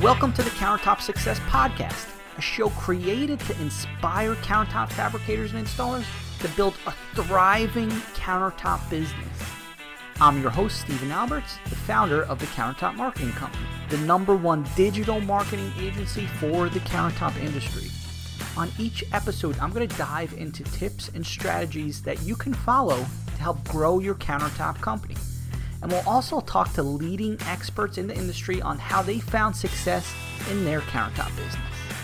Welcome to the Countertop Success Podcast, a show created to inspire countertop fabricators and installers to build a thriving countertop business. I'm your host, Stephen Alberts, the founder of the Countertop Marketing Company, the #1 digital marketing agency for the countertop industry. On each episode, I'm going to dive into tips and strategies that you can follow to help grow your countertop company. And we'll also talk to leading experts in the industry on how they found success in their countertop business.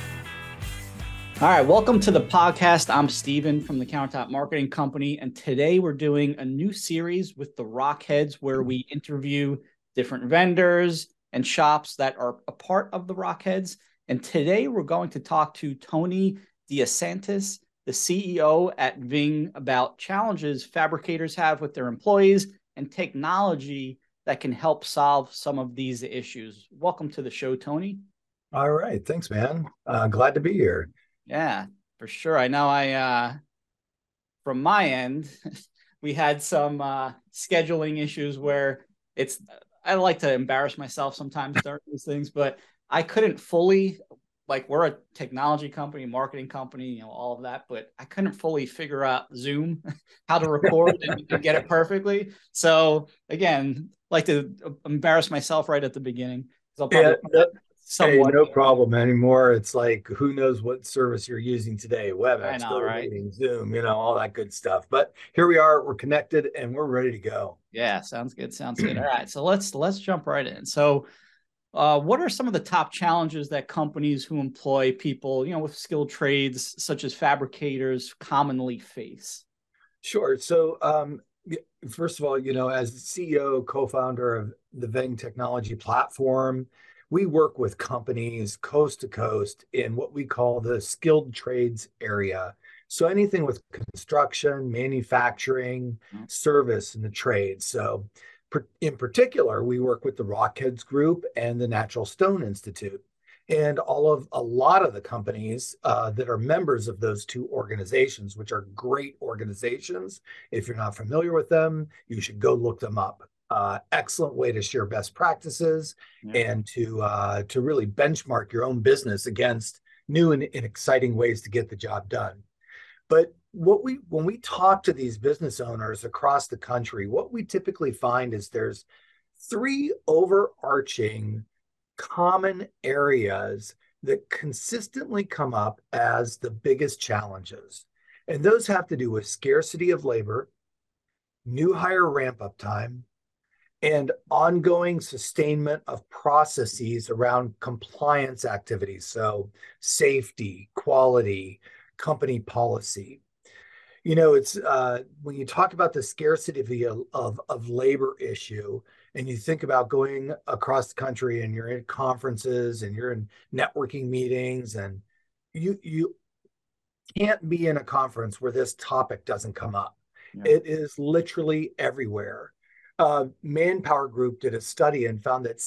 All right, welcome to the podcast. I'm Steven from the Countertop Marketing Company, and today we're doing a new series with the Rockheads where we interview different vendors and shops that are a part of the Rockheads. And today we're going to talk to Tony DeSantis, the CEO at Ving, about challenges fabricators have with their employees and technology that can help solve some of these issues. Welcome to the show, Tony. All right. Thanks, man. Glad to be here. Yeah, for sure. I know from my end, we had some scheduling issues where I like to embarrass myself sometimes during these things, but I couldn't fully, we're a technology company, marketing company, all of that, but I couldn't fully figure out Zoom, how to record and get it perfectly. So again, like to embarrass myself right at the beginning. I'll probably no problem anymore. It's like, who knows what service you're using today? WebEx, GoToMeeting, Zoom, all that good stuff. But here we are, we're connected and we're ready to go. Yeah, sounds good. All right, so let's jump right in. So what are some of the top challenges that companies who employ people, with skilled trades such as fabricators commonly face? Sure. So first of all, as CEO, co-founder of the Ving technology platform, we work with companies coast to coast in what we call the skilled trades area. So anything with construction, manufacturing, service, and the trades. So in particular, we work with the Rockheads Group and the Natural Stone Institute, and a lot of the companies that are members of those two organizations, which are great organizations. If you're not familiar with them, you should go look them up. Excellent way to share best practices and to really benchmark your own business against new and exciting ways to get the job done. But when we talk to these business owners across the country, what we typically find is there's 3 overarching common areas that consistently come up as the biggest challenges. And those have to do with scarcity of labor, new hire ramp-up time, and ongoing sustainment of processes around compliance activities. So safety, quality, company policy. It's when you talk about the scarcity of labor issue, and you think about going across the country and you're in conferences and you're in networking meetings, and you can't be in a conference where this topic doesn't come up. It is literally everywhere. Manpower Group did a study and found that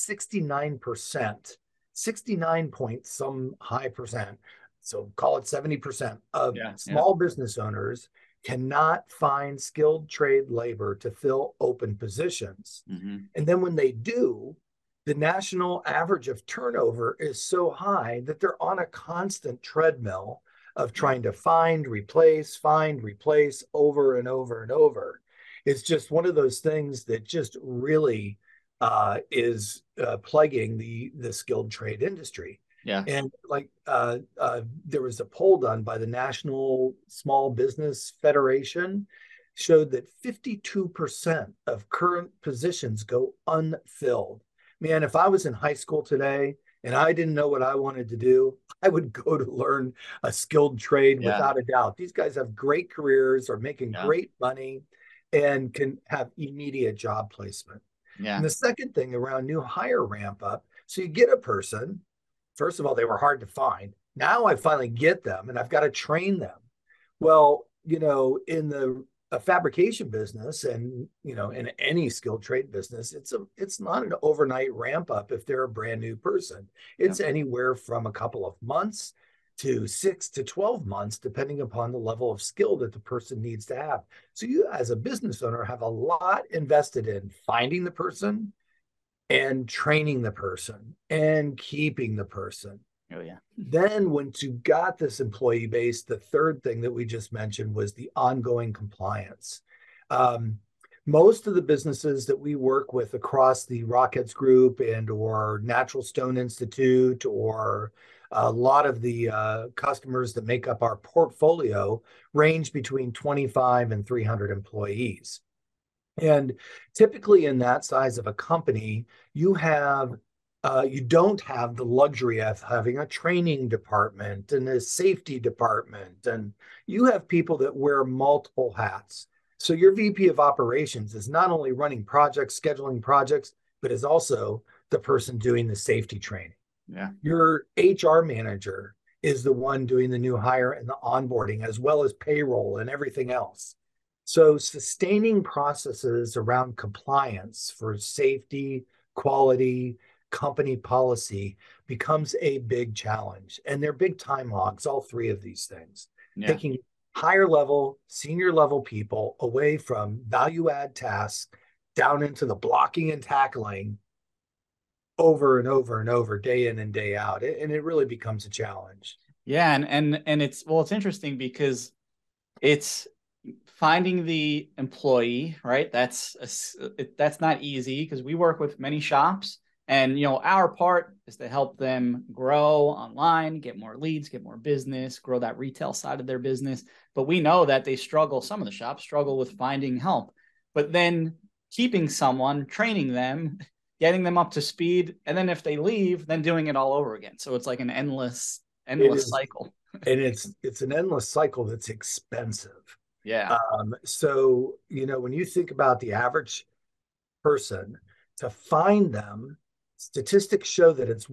69 point some high percent, so call it 70% of small business owners cannot find skilled trade labor to fill open positions. Mm-hmm. And then when they do, the national average of turnover is so high that they're on a constant treadmill of trying to find, replace, over and over and over. It's just one of those things that just really is plaguing the skilled trade industry. Yeah. And there was a poll done by the National Small Business Federation, showed that 52% of current positions go unfilled. Man, if I was in high school today and I didn't know what I wanted to do, I would go to learn a skilled trade without a doubt. These guys have great careers, are making great money, and can have immediate job placement. Yeah. And the second thing around new hire ramp up, so you get a person. First of all, they were hard to find. Now I finally get them and I've got to train them. Well, in the fabrication business and, in any skilled trade business, it's not an overnight ramp up if they're a brand new person. It's anywhere from a couple of months to 6 to 12 months, depending upon the level of skill that the person needs to have. So you, as a business owner, have a lot invested in finding the person, and training the person and keeping the person. Oh, yeah. Then once you got this employee base, the third thing that we just mentioned was the ongoing compliance. Um, Most of the businesses that we work with across the Rockheads Group and or Natural Stone Institute, or a lot of the customers that make up our portfolio, range between 25 and 300 employees. And typically in that size of a company, you don't have the luxury of having a training department and a safety department, and you have people that wear multiple hats. So your VP of operations is not only running projects, scheduling projects, but is also the person doing the safety training. Yeah. Your HR manager is the one doing the new hire and the onboarding, as well as payroll and everything else. So sustaining processes around compliance for safety, quality, company policy becomes a big challenge. And they're big time hogs, all three of these things. Yeah. Taking higher level, senior level people away from value add tasks down into the blocking and tackling over and over and over, day in and day out. And it really becomes a challenge. Yeah. And it's, well, it's interesting because it's finding the employee, right? That's not easy because we work with many shops, and our part is to help them grow online, get more leads, get more business, grow that retail side of their business. But we know that they struggle. Some of the shops struggle with finding help, but then keeping someone, training them, getting them up to speed, and then if they leave, then doing it all over again. So it's like an endless cycle. And it's an endless cycle that's expensive. Yeah. So, when you think about the average person, to find them, statistics show that it's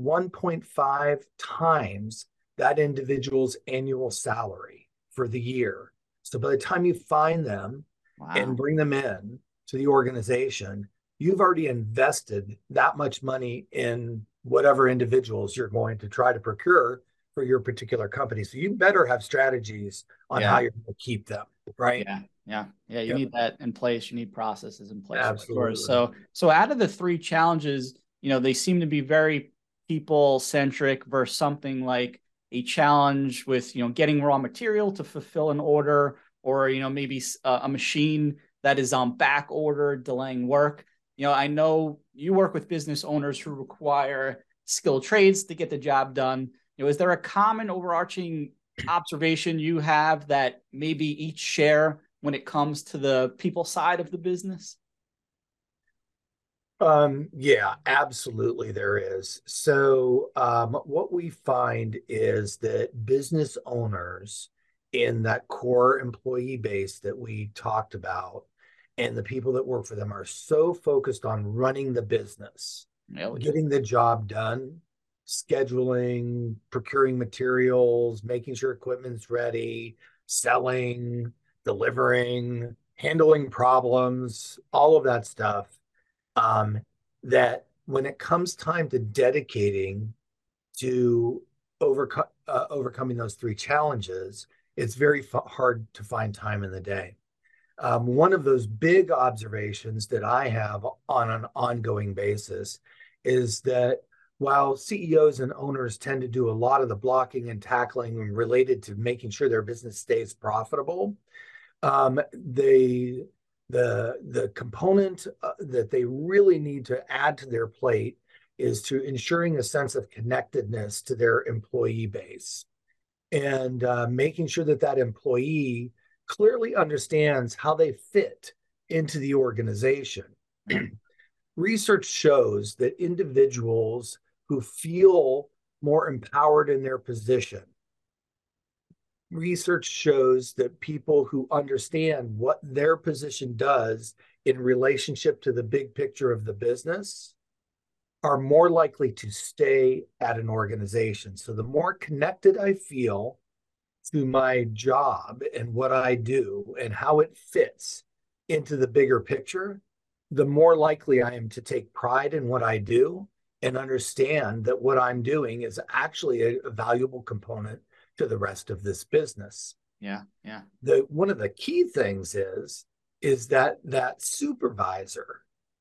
1.5 times that individual's annual salary for the year. So by the time you find them and bring them in to the organization, you've already invested that much money in whatever individuals you're going to try to procure for your particular company. So you better have strategies on how you're going to keep them, right? Yeah. You need that in place. You need processes in place. Absolutely. So out of the three challenges, they seem to be very people centric versus something like a challenge with, getting raw material to fulfill an order, or, maybe a machine that is on back order, delaying work. I know you work with business owners who require skilled trades to get the job done. Is there a common overarching observation you have that maybe each share when it comes to the people side of the business? Yeah, absolutely there is. So what we find is that business owners in that core employee base that we talked about and the people that work for them are so focused on running the business, getting the job done, scheduling, procuring materials, making sure equipment's ready, selling, delivering, handling problems, all of that stuff. That when it comes time to dedicating to overcoming those three challenges, it's very hard to find time in the day. One of those big observations that I have on an ongoing basis is that while CEOs and owners tend to do a lot of the blocking and tackling related to making sure their business stays profitable, the component that they really need to add to their plate is to ensuring a sense of connectedness to their employee base, and making sure that that employee clearly understands how they fit into the organization. Research shows that individuals who feel more empowered in their position, research shows that people who understand what their position does in relationship to the big picture of the business are more likely to stay at an organization. So the more connected I feel to my job and what I do and how it fits into the bigger picture, the more likely I am to take pride in what I do and understand that what I'm doing is actually a valuable component to the rest of this business. Yeah. One of the key things is that supervisor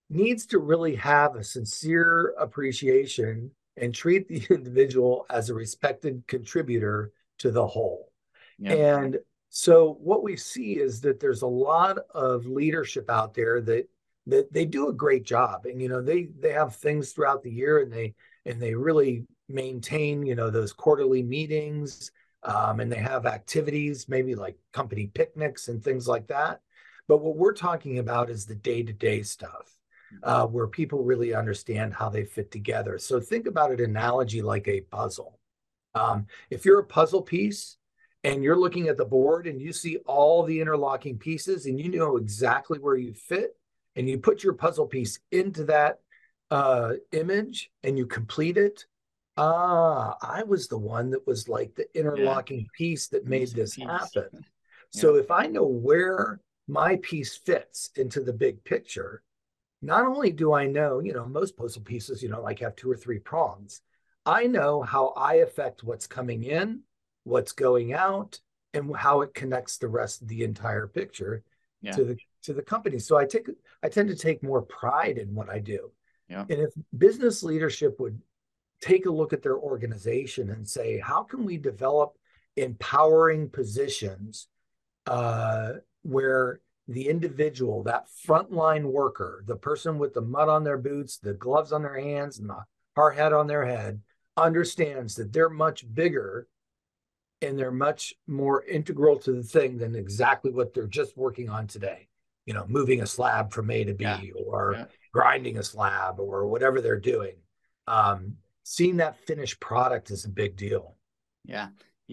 needs to really have a sincere appreciation and treat the individual as a respected contributor to the whole. Yeah. And so what we see is that there's a lot of leadership out there that they do a great job. And they have things throughout the year, and they really maintain those quarterly meetings, and they have activities, maybe like company picnics and things like that. But what we're talking about is the day-to-day stuff, where people really understand how they fit together. So think about an analogy like a puzzle. If you're a puzzle piece and you're looking at the board and you see all the interlocking pieces and you know exactly where you fit, and you put your puzzle piece into that image and you complete it, I was the one that was like the interlocking piece that made this happen. So if I know where my piece fits into the big picture, not only do I know, most puzzle pieces, like have 2 or 3 prongs, I know how I affect what's coming in, what's going out, and how it connects the rest of the entire picture to the company. So I tend to take more pride in what I do. Yeah. And if business leadership would take a look at their organization and say, how can we develop empowering positions where the individual, that frontline worker, the person with the mud on their boots, the gloves on their hands, and the hard hat on their head, understands that they're much bigger and they're much more integral to the thing than exactly what they're just working on today. Moving a slab from A to B, or grinding a slab, or whatever they're doing. Seeing that finished product is a big deal. Yeah.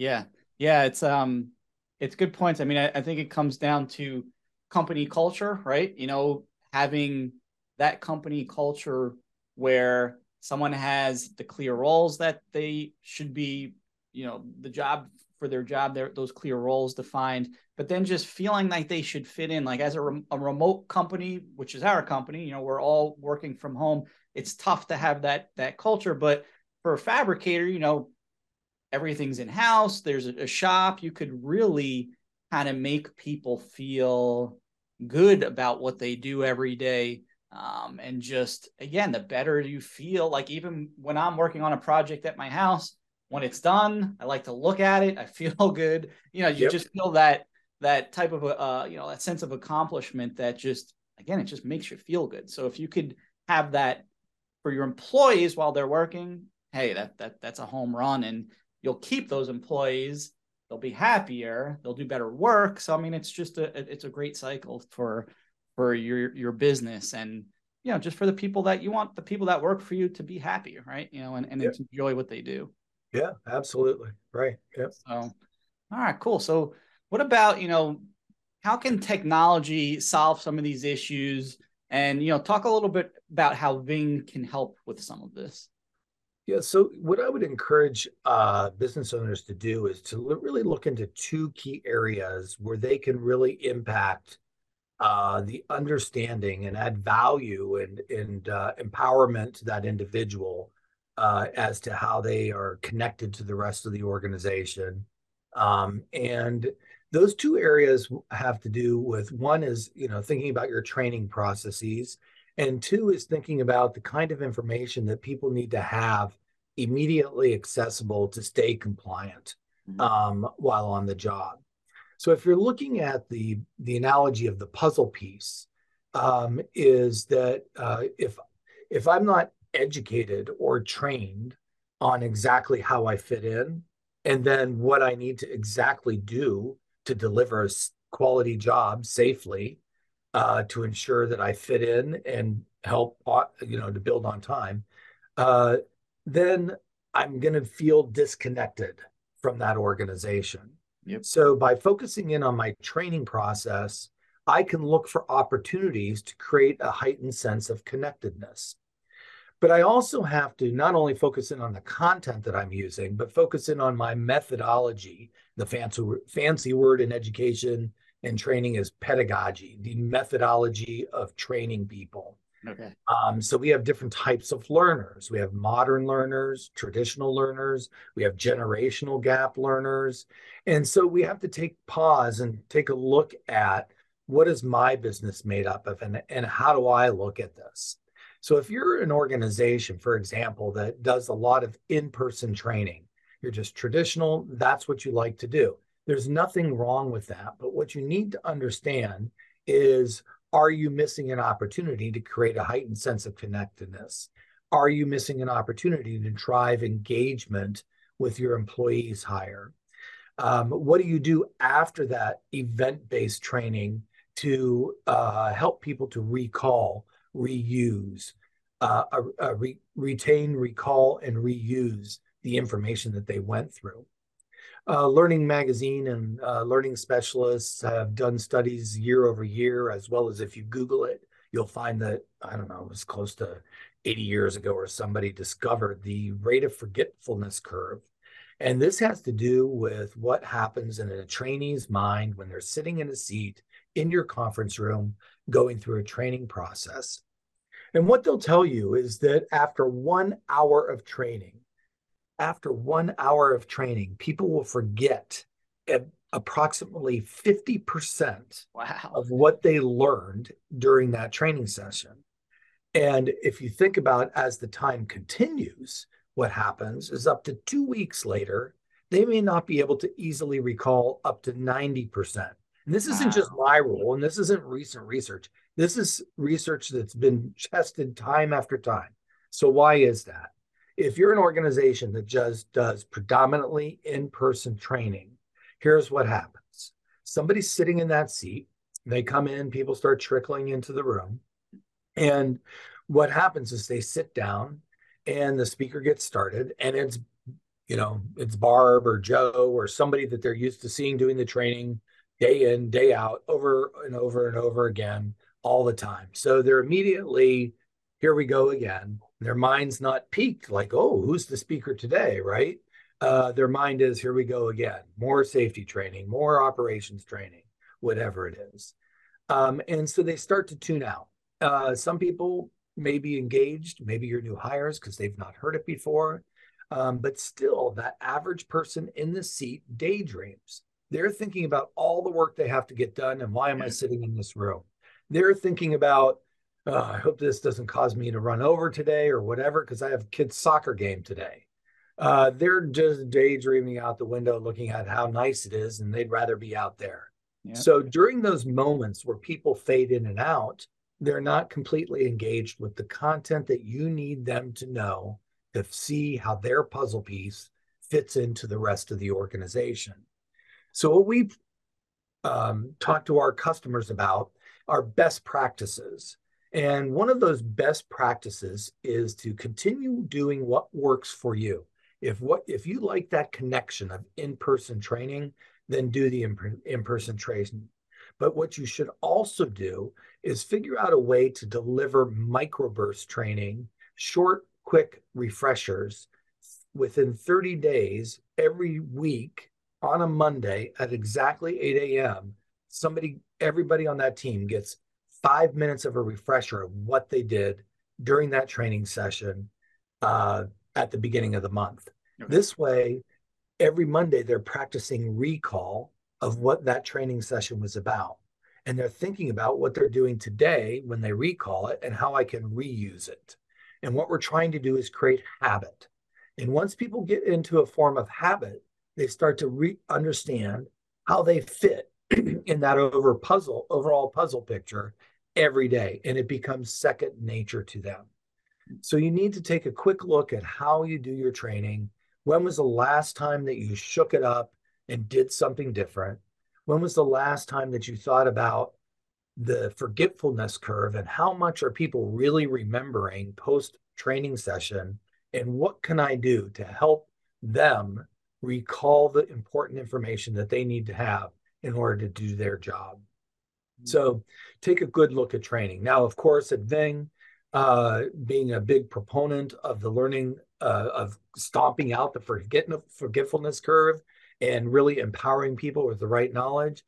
It's good points. I mean, I think it comes down to company culture, right? Having that company culture where someone has the clear roles that they should be, the job for their job, those clear roles defined, but then just feeling like they should fit in, like as a remote company, which is our company, we're all working from home. It's tough to have that culture, but for a fabricator, everything's in-house. There's a shop. You could really kind of make people feel good about what they do every day. And just, again, the better you feel, like even when I'm working on a project at my house, when it's done, I like to look at it. I feel good. You just feel that type of, that sense of accomplishment that just, again, it just makes you feel good. So if you could have that for your employees while they're working, hey, that's a home run, and you'll keep those employees. They'll be happier. They'll do better work. So, I mean, it's just it's a great cycle for your business, and, just for the people that you want, the people that work for you to be happy, right? And enjoy what they do. Yeah, absolutely. Right. Yep. So, all right, cool. So what about, how can technology solve some of these issues? And, talk a little bit about how Ving can help with some of this. Yeah. So what I would encourage business owners to do is to really look into 2 key areas where they can really impact the understanding and add value and empowerment to that individual as to how they are connected to the rest of the organization. And those 2 areas have to do with, one is, thinking about your training processes, and 2 is thinking about the kind of information that people need to have immediately accessible to stay compliant while on the job. So if you're looking at the analogy of the puzzle piece, is that if I'm not educated or trained on exactly how I fit in, and then what I need to exactly do to deliver a quality job safely, to ensure that I fit in and help, to build on time, then I'm going to feel disconnected from that organization. Yep. So by focusing in on my training process, I can look for opportunities to create a heightened sense of connectedness. But I also have to not only focus in on the content that I'm using, but focus in on my methodology. The fancy word in education and training is pedagogy, the methodology of training people. Okay. So we have different types of learners. We have modern learners, traditional learners, we have generational gap learners. And so we have to take pause and take a look at what is my business made up of, and how do I look at this? So if you're an organization, for example, that does a lot of in-person training, you're just traditional, that's what you like to do. There's nothing wrong with that. But what you need to understand is, are you missing an opportunity to create a heightened sense of connectedness? Are you missing an opportunity to drive engagement with your employees higher? What do you do after that event-based training to help people to recall, reuse, retain, recall, and reuse the information that they went through? Learning Magazine and Learning Specialists have done studies year over year, as well as if you Google it, you'll find that, I don't know, it was close to 80 years ago where somebody discovered the rate of forgetfulness curve. And this has to do with what happens in a trainee's mind when they're sitting in a seat in your conference room going through a training process. And what they'll tell you is that after 1 hour of training, people will forget approximately 50% of what they learned during that training session. And if you think about as the time continues, what happens is up to 2 weeks later, they may not be able to easily recall up to 90%. And this isn't just my rule, and this isn't recent research. This is research that's been tested time after time. So why is that? If you're an organization that just does predominantly in-person training, here's what happens. Somebody's sitting in that seat, they come in, people start trickling into the room. And what happens is they sit down and the speaker gets started, and it's Barb or Joe or somebody that they're used to seeing doing the training day in, day out, over and over and over again, all the time. So they're immediately, here we go again. Their mind's not peaked like, oh, who's the speaker today, right? Their mind is, here we go again. More safety training, more operations training, whatever it is. And so they start to tune out. Some people may be engaged, maybe you're new hires because they've not heard it before. But still, that average person in the seat daydreams. They're thinking about all the work they have to get done and why am I sitting in this room? They're thinking about, I hope this doesn't cause me to run over today or whatever, because I have a kid's soccer game today. They're just daydreaming out the window, looking at how nice it is, and they'd rather be out there. Yeah. So during those moments where people fade in and out, they're not completely engaged with the content that you need them to know to see how their puzzle piece fits into the rest of the organization. So what we've talked to our customers about are best practices. And one of those best practices is to continue doing what works for you. If you like that connection of in-person training, then do the in-person training. But what you should also do is figure out a way to deliver microburst training, short, quick refreshers within 30 days every week on a Monday at exactly 8 a.m. Everybody on that team gets 5 minutes of a refresher of what they did during that training session at the beginning of the month. Okay. This way, every Monday, they're practicing recall of what that training session was about. And they're thinking about what they're doing today when they recall it and how I can reuse it. And what we're trying to do is create habit. And once people get into a form of habit, they start to understand how they fit in that overall puzzle picture every day. And it becomes second nature to them. So you need to take a quick look at how you do your training. When was the last time that you shook it up and did something different? When was the last time that you thought about the forgetfulness curve and how much are people really remembering post-training session? And what can I do to help them recall the important information that they need to have in order to do their job? So take a good look at training. Now, of course, at Ving, being a big proponent of the learning of stomping out the forgetfulness curve and really empowering people with the right knowledge,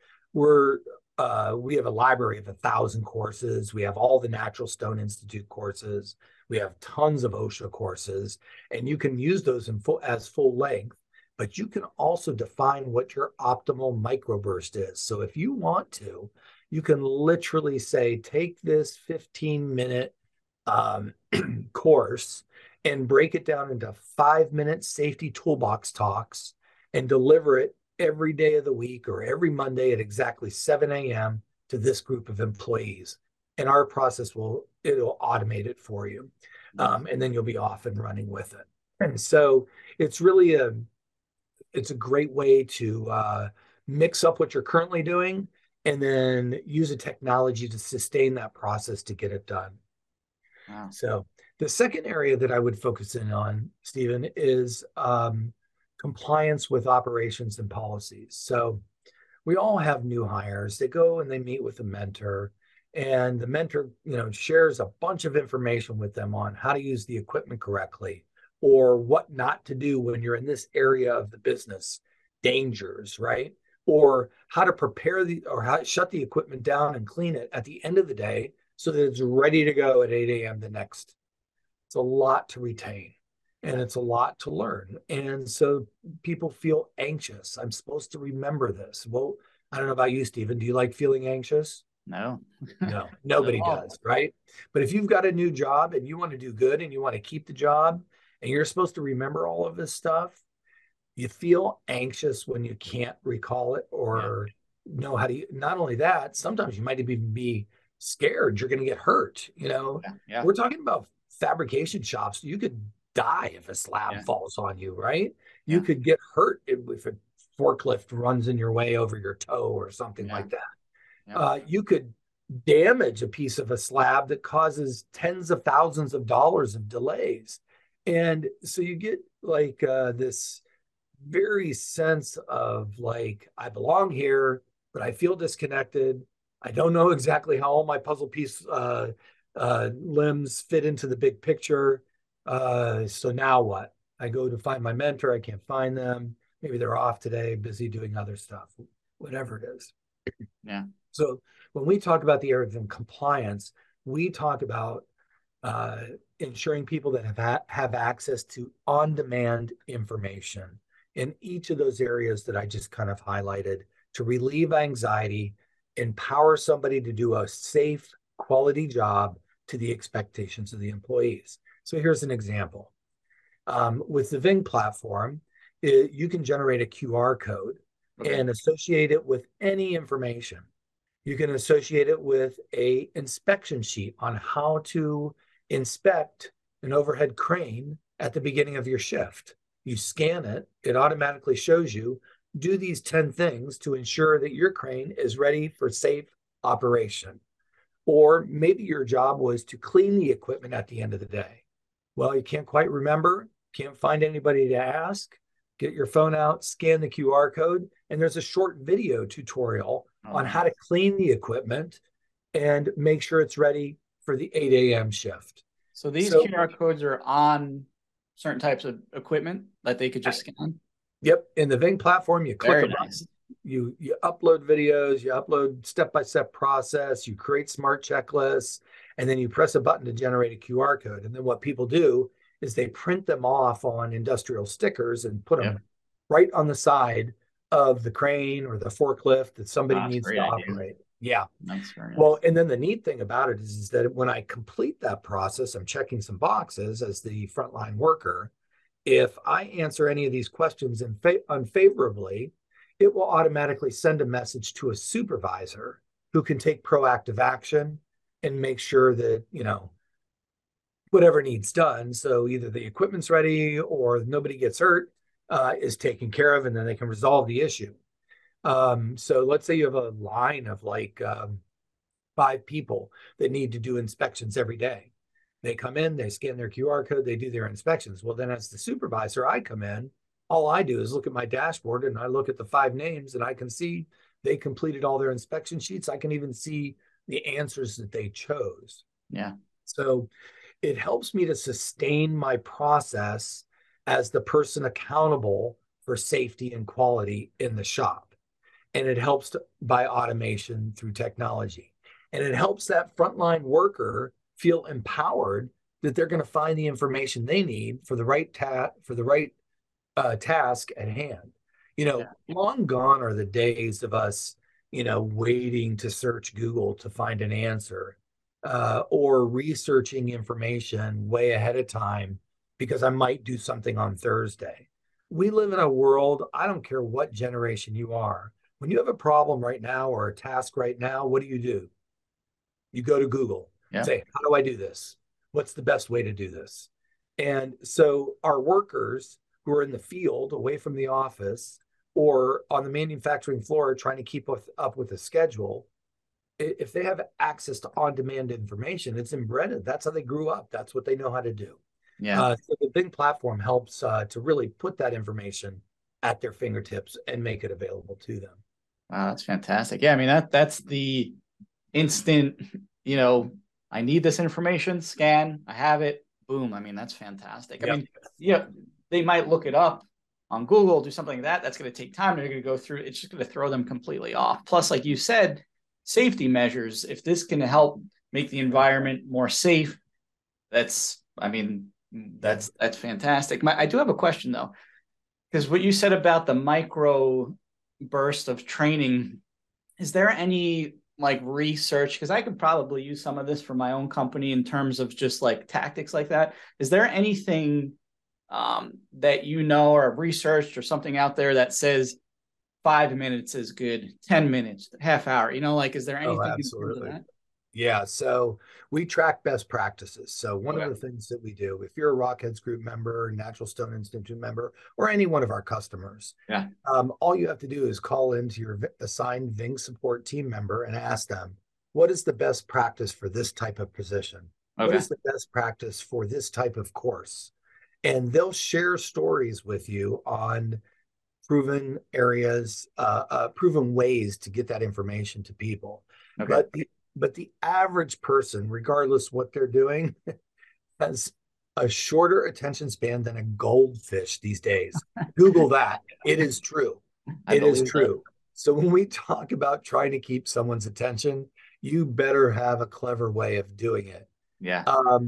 we have a library of 1,000 courses. We have all the Natural Stone Institute courses. We have tons of OSHA courses, and you can use those as full length, but you can also define what your optimal microburst is. So if you want to, you can literally say, take this 15-minute course and break it down into 5-minute safety toolbox talks and deliver it every day of the week or every Monday at exactly 7 a.m. to this group of employees. And our process it'll automate it for you. And then you'll be off and running with it. And so it's really it's a great way to mix up what you're currently doing and then use a technology to sustain that process to get it done. Wow. So the second area that I would focus in on, Stephen, is compliance with operations and policies. So we all have new hires. They go and they meet with a mentor, and the mentor, shares a bunch of information with them on how to use the equipment correctly or what not to do when you're in this area of the business, dangers, right? Or how to prepare how to shut the equipment down and clean it at the end of the day so that it's ready to go at 8 a.m. the next. It's a lot to retain and it's a lot to learn. And so people feel anxious. I'm supposed to remember this. Well, I don't know about you, Stephen. Do you like feeling anxious? No. No, nobody does, right? But if you've got a new job and you want to do good and you want to keep the job and you're supposed to remember all of this stuff, you feel anxious when you can't recall it or know how to. Not only that, sometimes you might even be scared you're going to get hurt. We're talking about fabrication shops. You could die if a slab falls on you, right? You could get hurt if a forklift runs in your way over your toe or something like that. You could damage a piece of a slab that causes tens of thousands of dollars of delays. And so you get like this very sense of like, I belong here, but I feel disconnected. I don't know exactly how all my puzzle piece limbs fit into the big picture. So now what? I go to find my mentor. I can't find them. Maybe they're off today, busy doing other stuff, whatever it is. Yeah. So when we talk about the area of compliance, we talk about ensuring people that have access to on-demand information in each of those areas that I just kind of highlighted to relieve anxiety, empower somebody to do a safe, quality job to the expectations of the employees. So here's an example. With the Ving platform, you can generate a QR code and associate it with any information. You can associate it with an inspection sheet on how to inspect an overhead crane at the beginning of your shift. You scan it, it automatically shows you, do these 10 things to ensure that your crane is ready for safe operation. Or maybe your job was to clean the equipment at the end of the day. Well, you can't quite remember, can't find anybody to ask. Get your phone out, scan the QR code, and there's a short video tutorial on how to clean the equipment and make sure it's ready for the 8 a.m. shift. So these QR codes are on certain types of equipment that they could just scan? Yep. In the Ving platform, you click a button, you upload videos, you upload step-by-step process, you create smart checklists, and then you press a button to generate a QR code. And then what people do is they print them off on industrial stickers and put them right on the side of the crane or the forklift that somebody needs to operate. Yeah. That's very nice. Well, and then the neat thing about it is that when I complete that process, I'm checking some boxes as the frontline worker. If I answer any of these questions unfavorably, it will automatically send a message to a supervisor who can take proactive action and make sure that, whatever needs done. So either the equipment's ready or nobody gets hurt is taken care of, and then they can resolve the issue. So let's say you have a line of like 5 people that need to do inspections every day. They come in, they scan their QR code, they do their inspections. Well, then as the supervisor, I come in, all I do is look at my dashboard and I look at the 5 names and I can see they completed all their inspection sheets. I can even see the answers that they chose. Yeah. So it helps me to sustain my process as the person accountable for safety and quality in the shop. And it helps by automation through technology. And it helps that frontline worker feel empowered that they're going to find the information they need for the right task at hand. Long gone are the days of us, waiting to search Google to find an answer, or researching information way ahead of time because I might do something on Thursday. We live in a world, I don't care what generation you are. When you have a problem right now or a task right now, what do? You go to Google, say, how do I do this? What's the best way to do this? And so our workers who are in the field, away from the office, or on the manufacturing floor trying to keep up with the schedule, if they have access to on-demand information, it's embedded. That's how they grew up. That's what they know how to do. Yeah. So the Ving platform helps to really put that information at their fingertips and make it available to them. Wow, that's fantastic. Yeah, I mean, that's the instant, I need this information, scan, I have it, boom. I mean, that's fantastic. Yep. I mean, they might look it up on Google, do something like that. That's going to take time. They're going to go through. It's just going to throw them completely off. Plus, like you said, safety measures. If this can help make the environment more safe, that's fantastic. I do have a question though, because what you said about the micro burst of training, is there any like research? Because I could probably use some of this for my own company in terms of just like tactics like that. Is there anything that or have researched or something out there that says 5 minutes is good, 10 minutes, half hour, is there anything in terms of that? Yeah, so we track best practices. So one of the things that we do, if you're a Rockheads Group member, Natural Stone Institute member, or any one of our customers, all you have to do is call into your assigned Ving support team member and ask them, what is the best practice for this type of position? What is the best practice for this type of course? And they'll share stories with you on proven areas, proven ways to get that information to people. But the average person, regardless what they're doing, has a shorter attention span than a goldfish these days. Google that. It is true. It is true. So when we talk about trying to keep someone's attention, you better have a clever way of doing it. Yeah.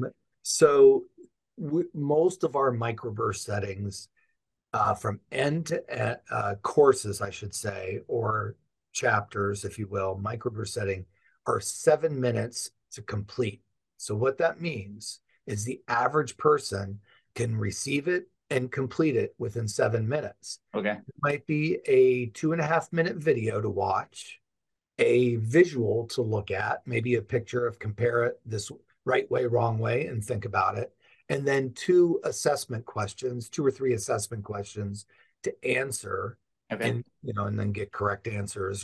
Most of our microburst settings, from end to end, courses, I should say, or chapters, if you will, microburst setting, are 7 minutes to complete. So what that means is the average person can receive it and complete it within 7 minutes. Okay. It might be a 2.5-minute video to watch, a visual to look at, maybe a picture of compare it this right way, wrong way, and think about it. And then 2 or 3 assessment questions to answer, and then get correct answers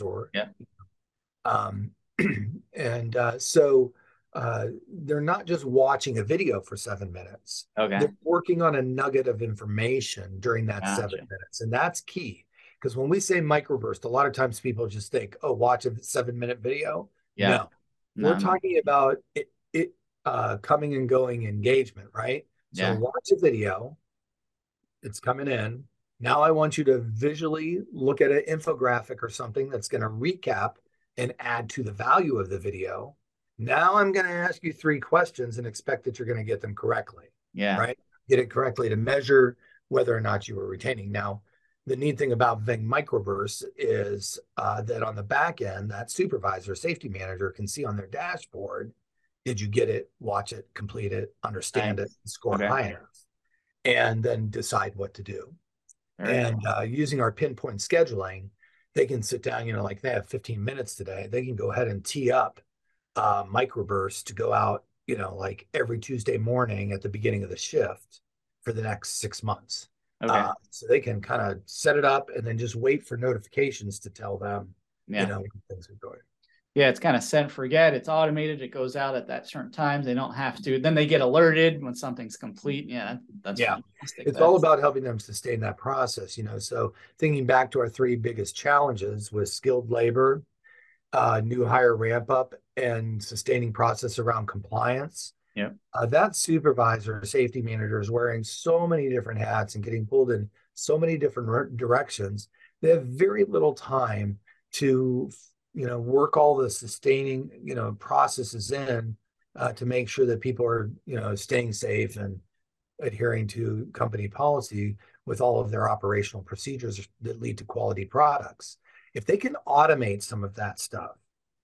so they're not just watching a video for 7 minutes. They're working on a nugget of information during that 7 minutes. And that's key. Because when we say microburst, a lot of times people just think, oh, watch a 7-minute video. No, we're talking about it coming and going engagement, right? So watch a video. It's coming in. Now I want you to visually look at an infographic or something that's going to recap and add to the value of the video. Now I'm going to ask you 3 questions and expect that you're going to get them correctly. Right? Get it correctly to measure whether or not you were retaining. Now, the neat thing about Ving Microburst is that on the back end, that supervisor, safety manager can see on their dashboard, did you get it, watch it, complete it, understand it, score high enough, and then decide what to do. Using our pinpoint scheduling, they can sit down, like they have 15 minutes today. They can go ahead and tee up microbursts to go out, like every Tuesday morning at the beginning of the shift for the next 6 months. So they can kind of set it up and then just wait for notifications to tell them, when things are going. Yeah, it's kind of set and forget. It's automated. It goes out at that certain times. They don't have to. Then they get alerted when something's complete. Yeah, that's fantastic. It's all about helping them sustain that process. So thinking back to our 3 biggest challenges with skilled labor, new hire ramp up, and sustaining process around compliance. That supervisor, safety manager is wearing so many different hats and getting pulled in so many different directions. They have very little time to work all the sustaining, processes in to make sure that people are, staying safe and adhering to company policy with all of their operational procedures that lead to quality products. If they can automate some of that stuff,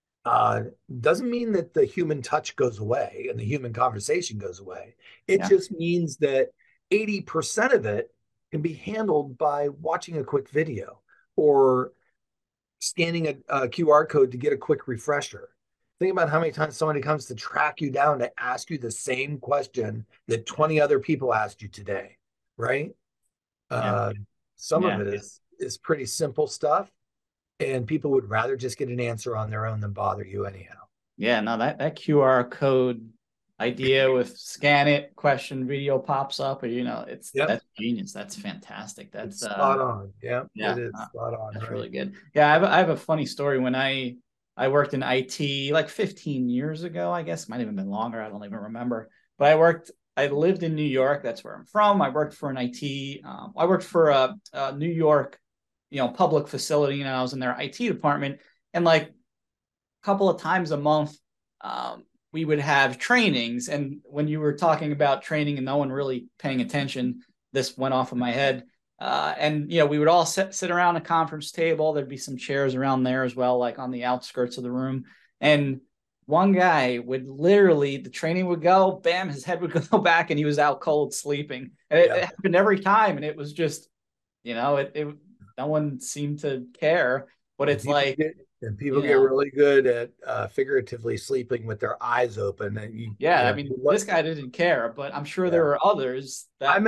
doesn't mean that the human touch goes away and the human conversation goes away. It Yeah. just means that 80% of it can be handled by watching a quick video or scanning a QR code to get a quick refresher. Think about how many times somebody comes to track you down to ask you the same question that 20 other people asked you today, right? Yeah. Uh, some of Yeah. it is pretty simple stuff, and people would rather just get an answer on their own than bother you anyhow. Yeah, no, that QR code idea with scan it, question video pops up, or that's genius. That's fantastic. It's spot on. Yeah, yeah, it is spot on. that's Right. really good. Yeah, I have a funny story. When I worked in IT like 15 years ago, I guess, might have even been longer. I don't even remember. But I lived in New York. That's where I'm from. I worked for an IT. I worked for a New York, public facility, and I was in their IT department. And like a couple of times a month, we would have trainings. And when you were talking about training and no one really paying attention, this went off of my head. And we would all sit around a conference table. There'd be some chairs around there as well, like on the outskirts of the room. And one guy would literally, the training would go, bam, his head would go back, and he was out cold sleeping. And it happened every time. And it was just, no one seemed to care. But it's people get really good at figuratively sleeping with their eyes open. And this guy didn't care, but I'm sure there were others that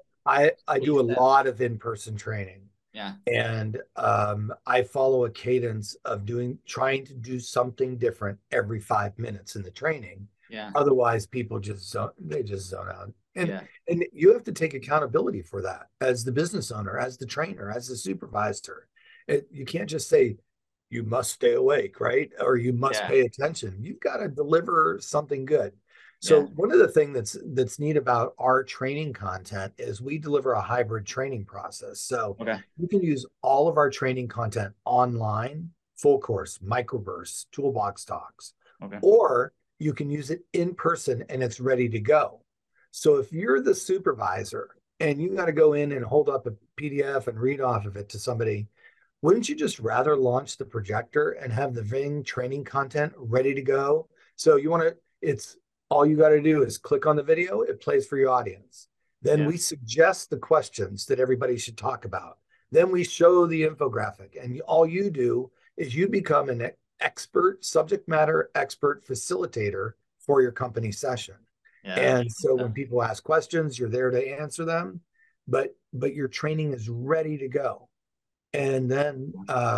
I do a lot of in-person training. Yeah. And I follow a cadence of trying to do something different every 5 minutes in the training. Yeah. Otherwise, people just zone out. And you have to take accountability for that as the business owner, as the trainer, as the supervisor. You can't just say, you must stay awake, right? Or you must pay attention. You've got to deliver something good. So one of the things that's neat about our training content is we deliver a hybrid training process. So you can use all of our training content online, full course, microbursts, toolbox talks, or you can use it in person and it's ready to go. So if you're the supervisor and you got to go in and hold up a PDF and read off of it to somebody, wouldn't you just rather launch the projector and have the Ving training content ready to go? So all you got to do is click on the video, it plays for your audience. Then we suggest the questions that everybody should talk about. Then we show the infographic, and all you do is you become an subject matter expert facilitator for your company session. And so when people ask questions, you're there to answer them, but your training is ready to go. And then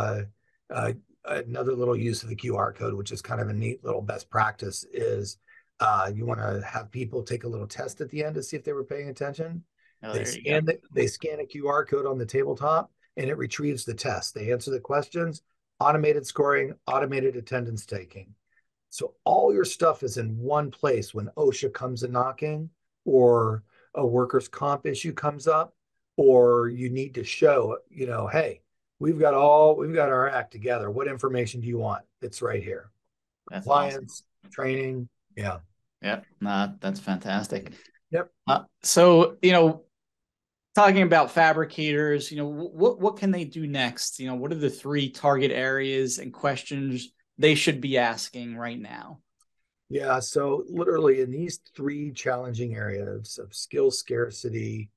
another little use of the QR code, which is kind of a neat little best practice, is you want to have people take a little test at the end to see if they were paying attention. They scan a QR code on the tabletop, and it retrieves the test. They answer the questions, automated scoring, automated attendance taking. So all your stuff is in one place when OSHA comes a knocking, or a workers' comp issue comes up, or you need to show, hey, we've got our act together. What information do you want? It's right here. That's compliance, awesome. Training. Yeah. Yep. That's fantastic. Yep. So, talking about fabricators, what can they do next? What are the 3 target areas and questions they should be asking right now? Yeah. So literally in these 3 challenging areas of skill scarcity,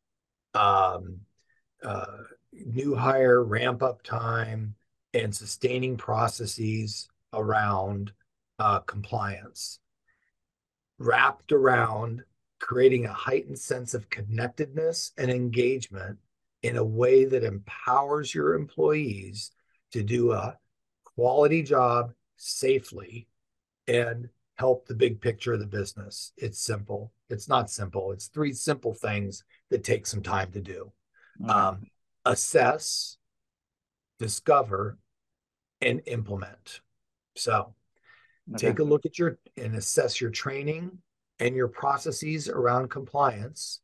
new hire ramp up time, and sustaining processes around compliance, wrapped around creating a heightened sense of connectedness and engagement in a way that empowers your employees to do a quality job safely and help the big picture of the business. It's simple. It's not simple. It's 3 simple things that take some time to do. Assess, discover, and implement. So take a look at and assess your training and your processes around compliance.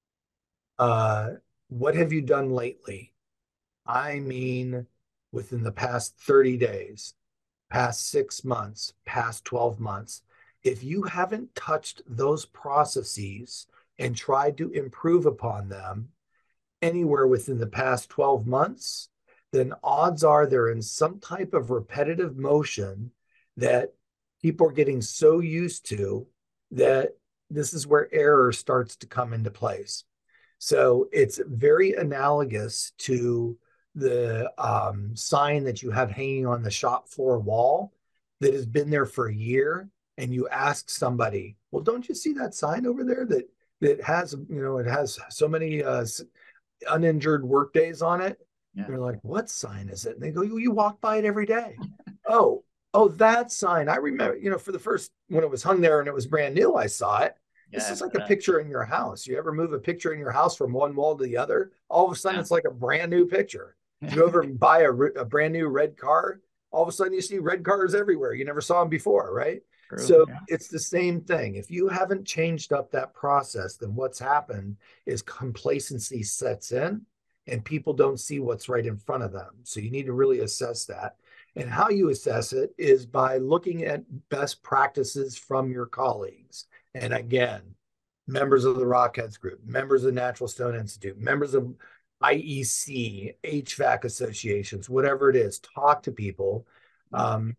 What have you done lately? I mean, within the past 30 days, past 6 months, past 12 months. If you haven't touched those processes and tried to improve upon them anywhere within the past 12 months, then odds are they're in some type of repetitive motion that people are getting so used to that this is where error starts to come into place. So it's very analogous to the sign that you have hanging on the shop floor wall that has been there for a year, and you ask somebody, well, don't you see that sign over there that has, it has so many uninjured work days on it? Yeah. They're like, what sign is it? And they go, you walk by it every day. Oh, that sign. I remember, for the first, when it was hung there and it was brand new, I saw it. This is like a picture in your house. You ever move a picture in your house from one wall to the other? All of a sudden, it's like a brand new picture. You ever buy a brand new red car? All of a sudden, you see red cars everywhere. You never saw them before, right? True. So it's the same thing. If you haven't changed up that process, then what's happened is complacency sets in and people don't see what's right in front of them. So you need to really assess that. And how you assess it is by looking at best practices from your colleagues. And again, members of the Rockheads Group, members of the Natural Stone Institute, members of IEC, HVAC associations, whatever it is, talk to people and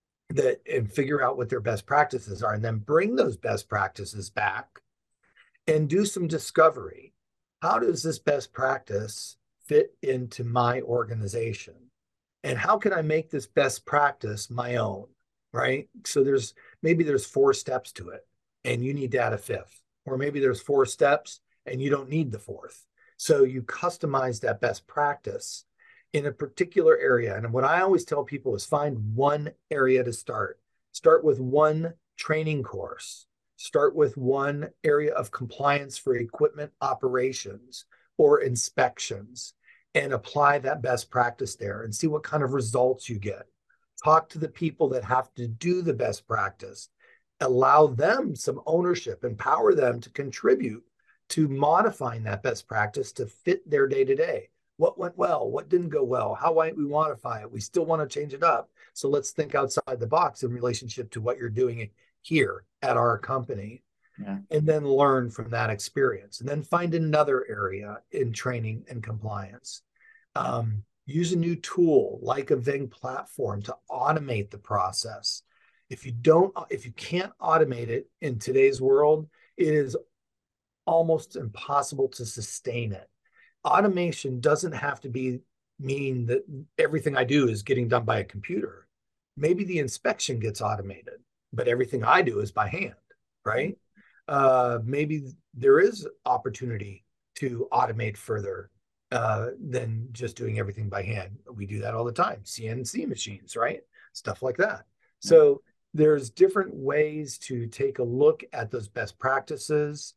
figure out what their best practices are, and then bring those best practices back and do some discovery. How does this best practice fit into my organization? And how can I make this best practice my own, right? So maybe there's 4 steps to it and you need to add a 5th, or maybe there's 4 steps and you don't need the 4th. So you customize that best practice in a particular area. And what I always tell people is find one area to start. Start with one training course. Start with one area of compliance for equipment operations or inspections, and apply that best practice there and see what kind of results you get. Talk to the people that have to do the best practice. Allow them some ownership, empower them to contribute to modifying that best practice to fit their day-to-day. What went well? What didn't go well? How might we modify it? We still want to change it up. So let's think outside the box in relationship to what you're doing here at our company. Yeah. And then learn from that experience, and then find another area in training and compliance. Use a new tool like a Veng platform to automate the process. If you can't automate it in today's world, it is almost impossible to sustain it. Automation doesn't have to mean that everything I do is getting done by a computer. Maybe the inspection gets automated, but everything I do is by hand, right? Maybe there is opportunity to automate further than just doing everything by hand. We do that all the time. CNC machines, right? Stuff like that. So there's different ways to take a look at those best practices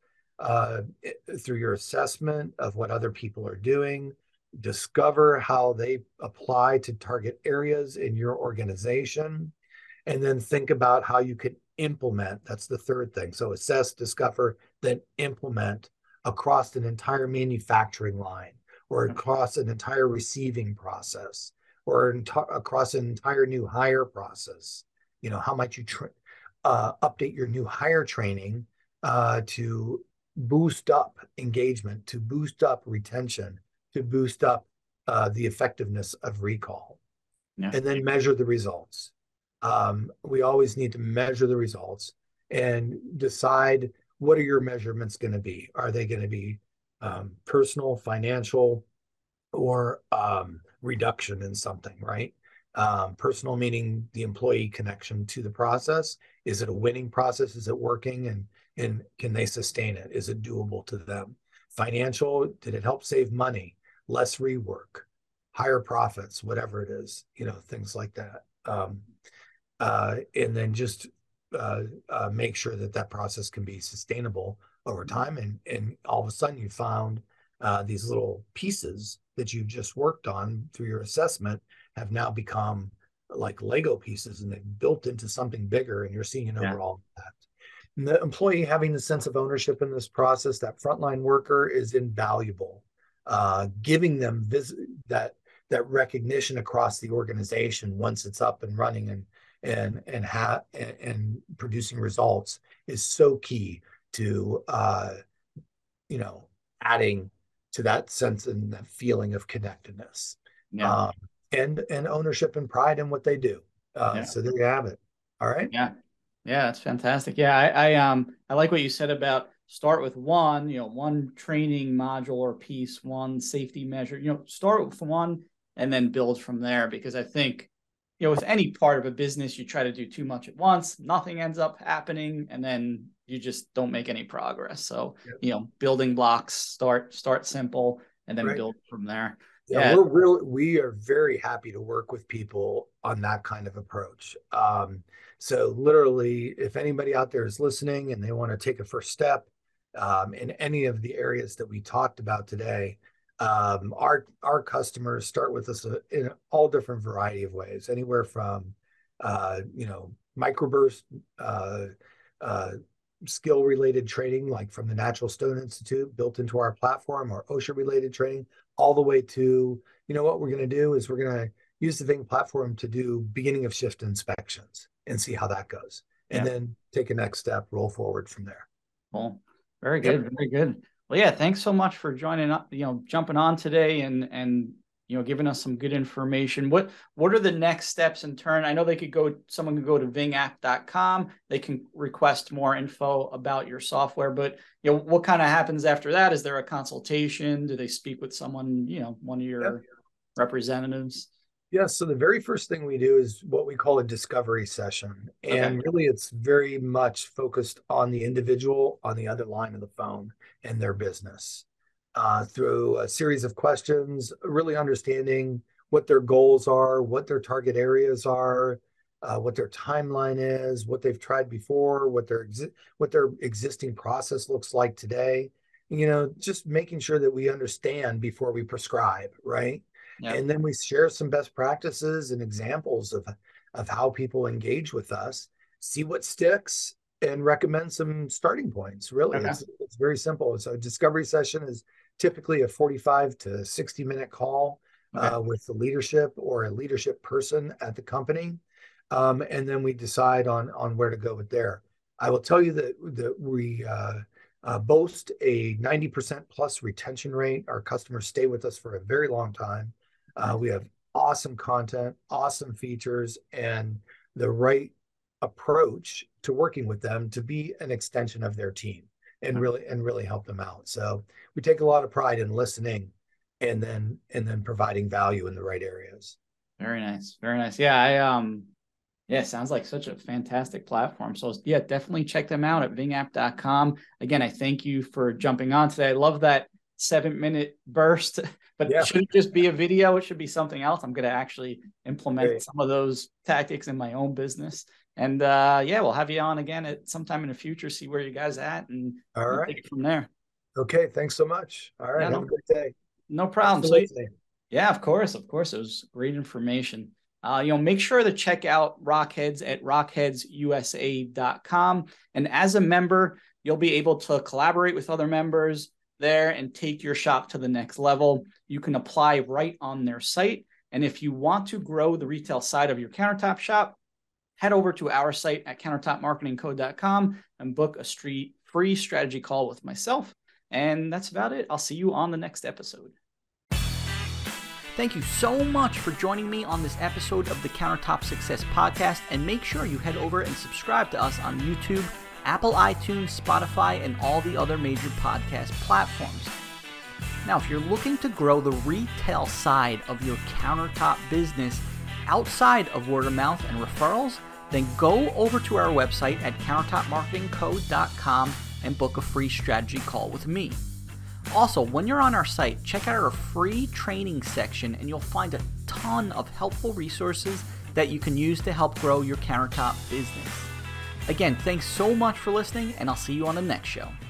through your assessment of what other people are doing, discover how they apply to target areas in your organization, and then think about how you can implement. That's the third thing. So assess, discover, then implement across an entire manufacturing line, or across an entire receiving process, or across an entire new hire process. How might you update your new hire training to boost up engagement, to boost up retention, to boost up the effectiveness of recall, and then measure the results. We always need to measure the results and decide, what are your measurements going to be? Are they going to be personal, financial, or reduction in something, right? Personal meaning the employee connection to the process. Is it a winning process? Is it working? And can they sustain it? Is it doable to them? Financial, did it help save money? Less rework, higher profits, whatever it is, things like that. And then just make sure that process can be sustainable over time. And all of a sudden you found these little pieces that you just worked on through your assessment have now become like Lego pieces, and they've built into something bigger, and you're seeing an overall impact. And the employee having the sense of ownership in this process, that frontline worker, is invaluable. Giving them that recognition across the organization once it's up and running and producing results is so key to adding to that sense and that feeling of connectedness. Yeah. And ownership and pride in what they do. Yeah. So there you have it. All right. Yeah. Yeah, that's fantastic. Yeah, I like what you said about start with one, one training module or piece, one safety measure, start with one and then build from there. Because I think, with any part of a business, you try to do too much at once, nothing ends up happening, and then you just don't make any progress. So, building blocks, start simple and then build from there. Yeah, we are very happy to work with people on that kind of approach. So literally, if anybody out there is listening and they want to take a first step in any of the areas that we talked about today, our customers start with us in all different variety of ways, anywhere from microburst skill related training, like from the Natural Stone Institute built into our platform, or OSHA related training, all the way to, what we're going to do is we're going to use the Ving platform to do beginning of shift inspections and see how that goes. And then take a next step, roll forward from there. Cool. Very good. Very good. Well, yeah, thanks so much for joining up, jumping on today and giving us some good information. What are the next steps in turn? I know someone could go to vingapp.com. They can request more info about your software, but what kind of happens after that? Is there a consultation? Do they speak with someone, one of your representatives? Yeah, so the very first thing we do is what we call a discovery session. And really it's very much focused on the individual on the other line of the phone and their business. Through a series of questions, really understanding what their goals are, what their target areas are, what their timeline is, what they've tried before, what their existing process looks like today. Just making sure that we understand before we prescribe, right? Yep. And then we share some best practices and examples of how people engage with us, see what sticks, and recommend some starting points. Really, it's very simple. So a discovery session is typically a 45 to 60-minute call with the leadership or a leadership person at the company. And then we decide on where to go with there. I will tell you that we boast a 90% plus retention rate. Our customers stay with us for a very long time. We have awesome content, awesome features, and the right approach to working with them to be an extension of their team and really help them out. So we take a lot of pride in listening and then providing value in the right areas. Very nice. Very nice. Yeah. Sounds like such a fantastic platform. So yeah, definitely check them out at vingapp.com. Again, I thank you for jumping on today. I love that 7-minute burst, but it shouldn't just be a video. It should be something else. I'm going to actually implement some of those tactics in my own business. And we'll have you on again at sometime in the future, see where you guys at, and take it from there. Okay. Thanks so much. All right. Have a great day. No problem. So, yeah, of course. It was great information. Make sure to check out Rockheads at rockheadsusa.com. And as a member, you'll be able to collaborate with other members there and take your shop to the next level. You can apply right on their site. And if you want to grow the retail side of your countertop shop, head over to our site at countertopmarketingcode.com and book a free strategy call with myself. And that's about it. I'll see you on the next episode. Thank you so much for joining me on this episode of the Countertop Success Podcast. And make sure you head over and subscribe to us on YouTube, Apple iTunes, Spotify, and all the other major podcast platforms. Now, if you're looking to grow the retail side of your countertop business outside of word of mouth and referrals, then go over to our website at countertopmarketingcode.com and book a free strategy call with me. Also, when you're on our site, check out our free training section and you'll find a ton of helpful resources that you can use to help grow your countertop business. Again, thanks so much for listening, and I'll see you on the next show.